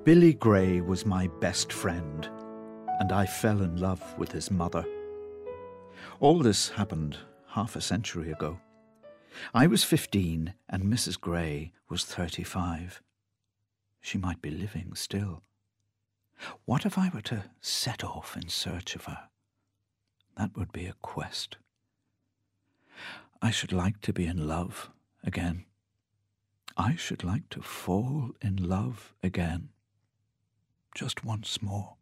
Billy Gray was my best friend, and I fell in love with his mother. All this happened half a century ago. I was 15 and Mrs. Gray was 35. She might be living still. What if I were to set off in search of her? That would be a quest. I should like to be in love again. I should like to fall in love again. Just once more.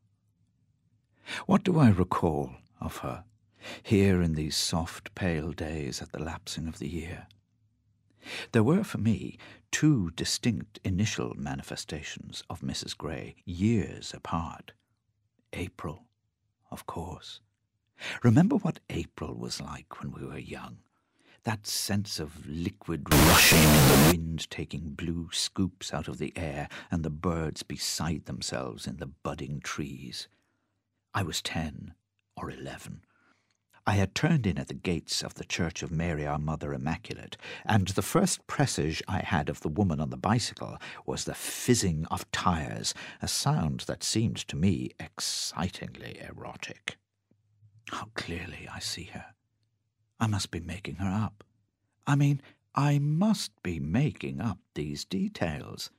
What do I recall of her, here in these soft, pale days at the lapsing of the year? There were, for me, two distinct initial manifestations of Mrs. Gray, years apart. April, of course. Remember what April was like when we were young? That sense of liquid rushing in the wind taking blue scoops out of the air and the birds beside themselves in the budding trees. I was 10 or 11. I had turned in at the gates of the Church of Mary Our Mother Immaculate, and the first presage I had of the woman on the bicycle was the fizzing of tires, a sound that seemed to me excitingly erotic. How clearly I see her. I must be making her up. I must be making up these details.